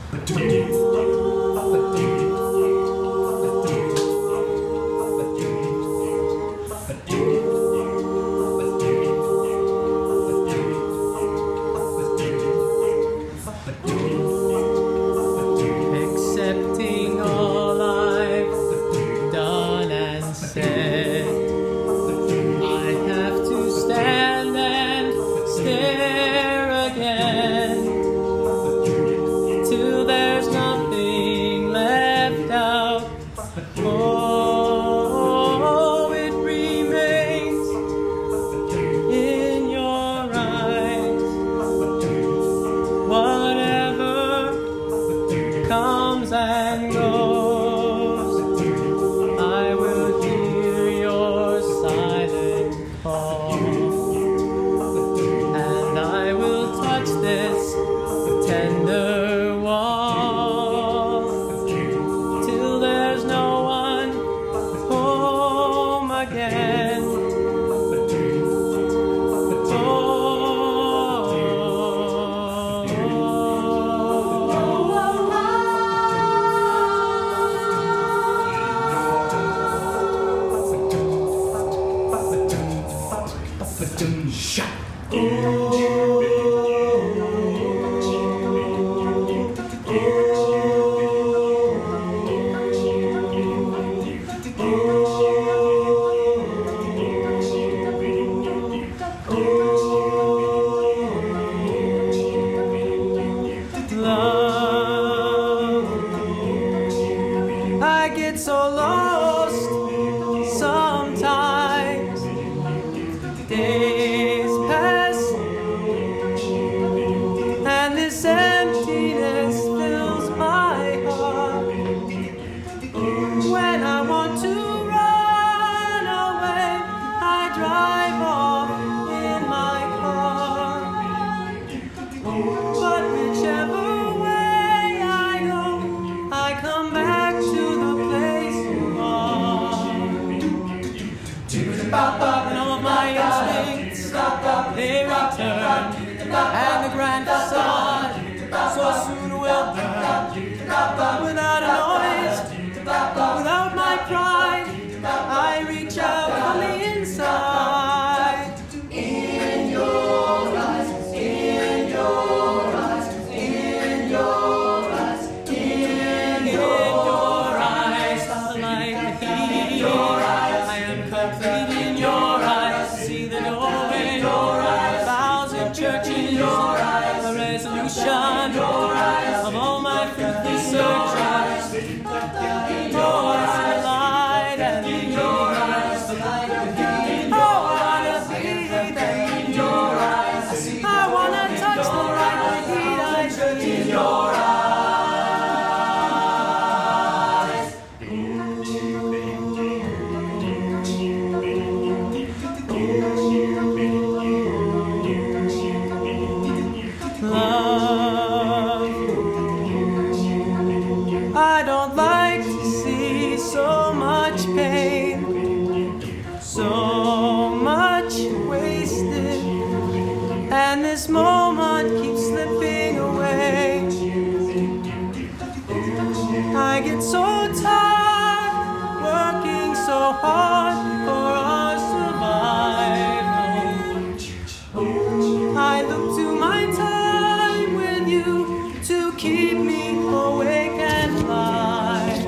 Accepting all I've done and said, I have to stand and stare again till there's nothing left out. Oh, it remains in your eyes. Whatever comes and goes, I will hear your silent call, and I will touch this tender wall till there's no one home again. Love, I get so lost sometimes. Days pass and this emptiness fills my heart. When I want to run away, I drive off in my car. But whichever way I go, I come back to the place you are. And all of my instincts, they return, and the grand facade so soon will burn. Without a noise, without my pride, I reach out from the inside. In your eyes, in your eyes, in your eyes, in your eyes, like the heat. Your eyes, I am complete in your eyes. See the doorway, your eyes, 1,000 churches, your eyes, a resolution, your eyes, of all my fruitless searches. Your eyes, the light and the heat. Your eyes, the light and the heat. Oh, I wanna be there in your eyes. I wanna touch the light and the heat I see in your eyes. Love, I don't like to see so much pain, so much wasted, and this moment keeps slipping away. I get so tired, working so hard for our survival. I look to my time with you to keep me awake and alive.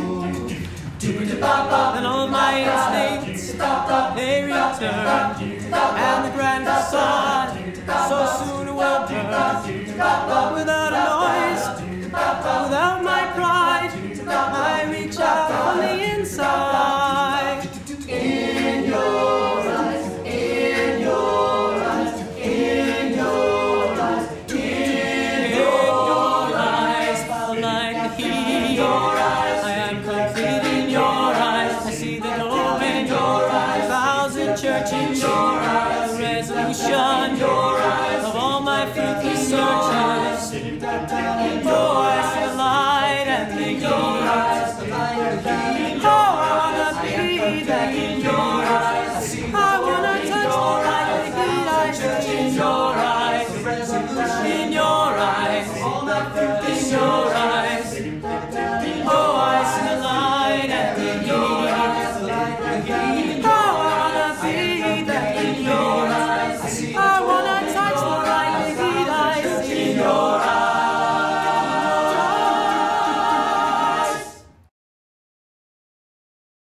And all my instincts, they return, and the grand facade so soon will burn. Without a noise, without my pride, I reach out from the inside. In your eyes, in your eyes, in your eyes, in your eyes, like the heat. Your eyes, I am complete in your eyes. I see the doorway in your eyes, 1,000 churches, your eyes, a resolution, your eyes, of all my fruitless searches. Your eyes, the light and the heat. Your eyes, the light and the heat. Oh, I wanna be there in your eyes. I wanna touch the light and the heat I see in your eyes. In your eyes, all my fruitless searches.